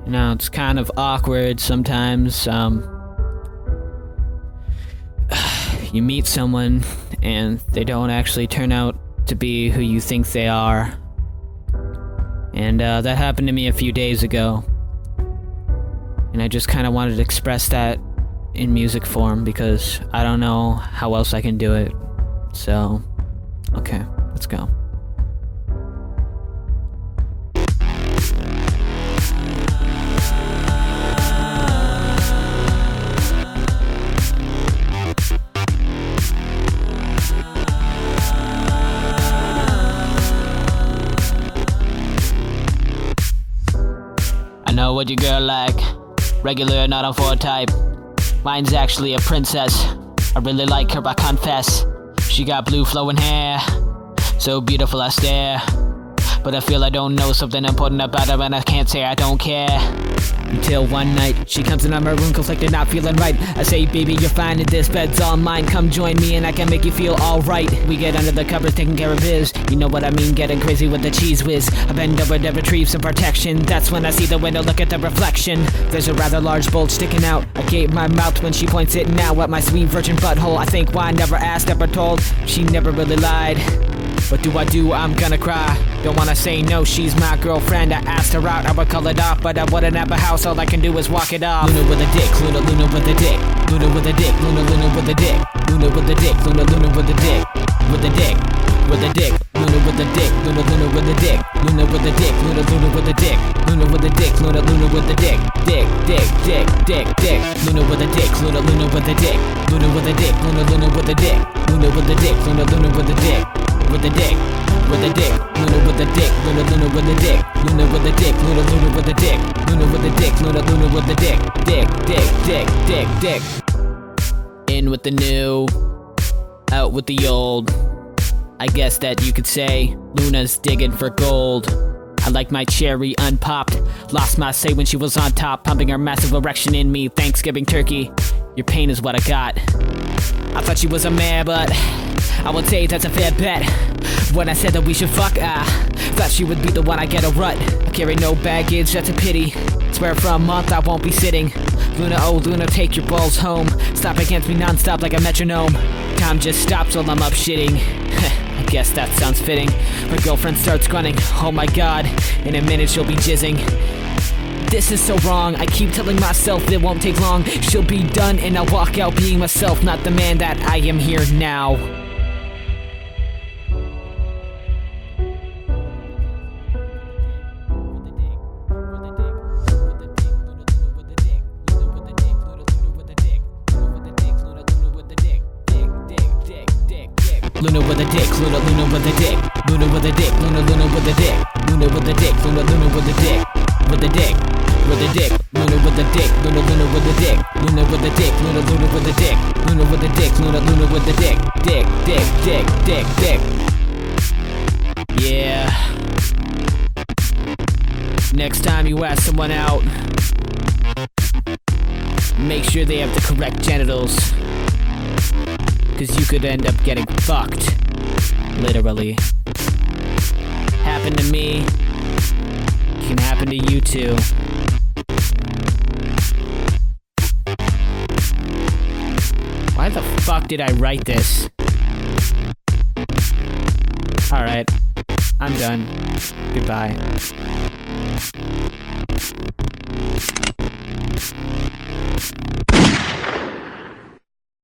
You know, it's kind of awkward sometimes. You meet someone and they don't actually turn out to be who you think they are. And that happened to me a few days ago. And I just kind of wanted to express that in music form because I don't know how else I can do it. So, okay, let's go. I know what your girl like. Regular, not on for type. Mine's actually a princess. I really like her, I confess. She got blue flowing hair, so beautiful I stare. But I feel I don't know something important about her, and I can't say I don't care. Until one night, she comes into my room conflicted, not feeling right. I say, baby, you're fine and this bed's all mine. Come join me and I can make you feel alright. We get under the covers taking care of biz. You know what I mean, getting crazy with the cheese whiz. I bend over to retrieve some protection. That's when I see the window, look at the reflection. There's a rather large bulge sticking out. I gave my mouth when she points it now at my sweet virgin butthole. I think why never asked, never told. She never really lied. What do? I'm gonna cry. Don't wanna say no, she's my girlfriend. I asked her out, I would call it off, but I wouldn't have a house, all I can do is walk it off. Luna with a dick, Luna with a dick. Luna with a dick, Luna with a dick. Luna with a dick, Luna with a dick. With a dick, with a dick. Luna with a dick, Luna with a dick. Luna with a dick, Luna with a dick. Luna with a dick, Luna with a dick. Dick. Luna with a dick, Luna with a dick. Luna with a dick, Luna with a dick. Luna with a dick, Luna with a dick. With a dick, Luna with a dick, Luna with a dick, Luna with a dick, Luna with a dick, Luna with a dick, Luna with a dick, dick. In with the new, out with the old. I guess that you could say Luna's digging for gold. I like my cherry unpopped. Lost my say when she was on top, pumping her massive erection in me. Thanksgiving turkey, your pain is what I got. I thought she was a man, but I would say that's a fair bet. When I said that we should fuck, I thought she would be the one I get a rut. I carry no baggage, that's a pity. Swear for a month I won't be sitting. Luna, oh Luna, take your balls home. Stop against me non-stop like a metronome. Time just stops while I'm up shitting. I guess that sounds fitting. My girlfriend starts grunting, oh my god. In a minute she'll be jizzing. This is so wrong, I keep telling myself it won't take long. She'll be done and I'll walk out being myself, not the man that I am here now. Luna with a dick, Luna with a dick. Luna with a dick, Luna with a dick. Luna with a dick, Luna with a dick. With a dick, with a dick. Luna with a dick, Luna with a dick. Luna with a dick, Luna with a dick. Luna with a dick, Luna with a dick. Dick. Yeah. Next time you ask someone out, make sure they have the correct genitals. Cause you could end up getting fucked. Literally. Happened to me. Can happen to you too. Why the fuck did I write this? Alright. I'm done. Goodbye.